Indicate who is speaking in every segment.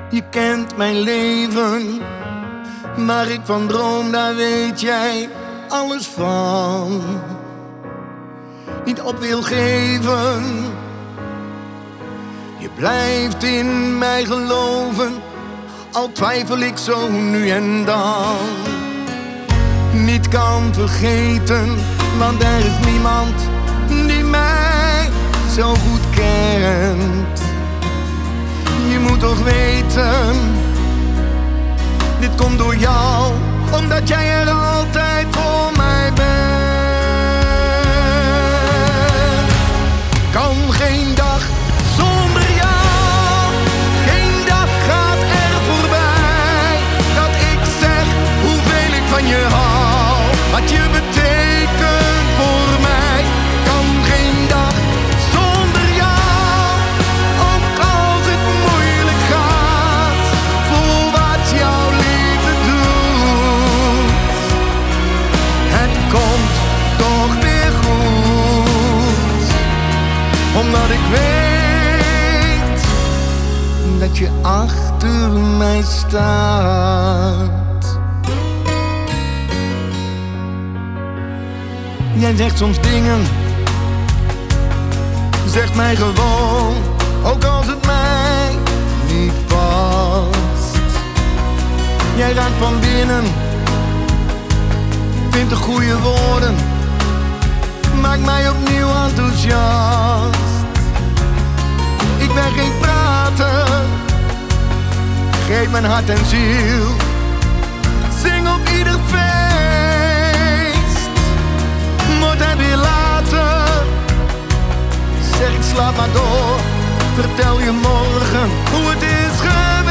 Speaker 1: Je kent mijn leven, waar ik van droom, daar weet jij alles van. Niet op wil geven, je blijft in mij geloven, al twijfel ik zo nu en dan. Niet kan vergeten, want er is niemand die mij zo goed kent. Je moet toch weten, dit komt door jou, omdat jij er altijd voor mij bent. Kan geen dag zonder jou, geen dag gaat er voorbij, dat ik zeg hoeveel ik van je hou, wat je betekent voor mij. Kan geen dag zonder jou, ook als het moeilijk gaat, voel wat jouw liefde doet. Het komt toch weer goed, omdat ik weet dat je achter mij staat. Jij zegt soms dingen, zegt mij gewoon, ook als het mij niet past. Jij raakt van binnen, vindt de goede woorden, maakt mij opnieuw enthousiast. Ik ben geen prater, geef mijn hart en ziel, zing op ieder feest. Wordt het weer later, zeg ik slaap maar door, vertel je morgen hoe het is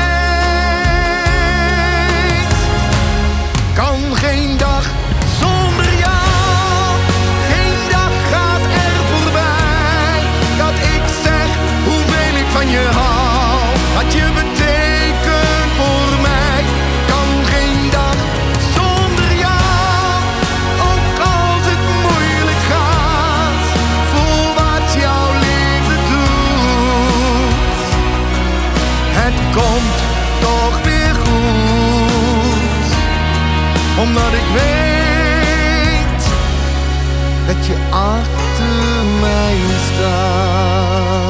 Speaker 1: geweest. Kan geen dag zonder jou, geen dag gaat er voorbij, dat ik zeg hoeveel ik van je hou, wat je betekent voor mij. Kan geen dag zonder jou, ook als het moeilijk gaat, voel wat jouw liefde doet. Het komt toch weer goed, omdat ik weet dat je achter mij staat.